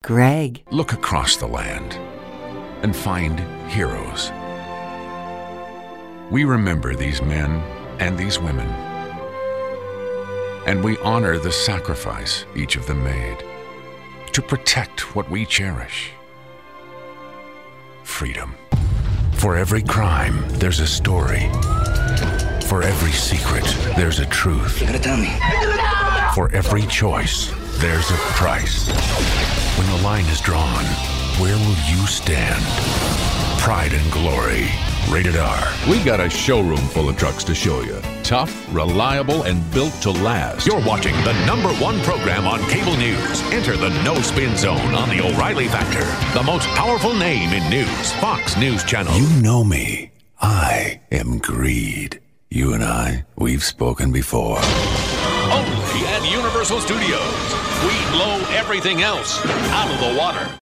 Greg. Look across the land and find heroes. We remember these men and these women, and we honor the sacrifice each of them made to protect what we cherish: freedom. For every crime, there's a story. For every secret, there's a truth. You gotta tell me. For every choice, there's a price. When the line is drawn, where will you stand? Pride and Glory. Rated R. We got a showroom full of trucks to show you. Tough, reliable, and built to last. You're watching the #1 program on cable news. Enter the No Spin Zone on the O'Reilly Factor. The most powerful name in news. Fox News Channel. You know me. I am greed. You and I, we've spoken before. Only at Universal Studios. We blow everything else out of the water.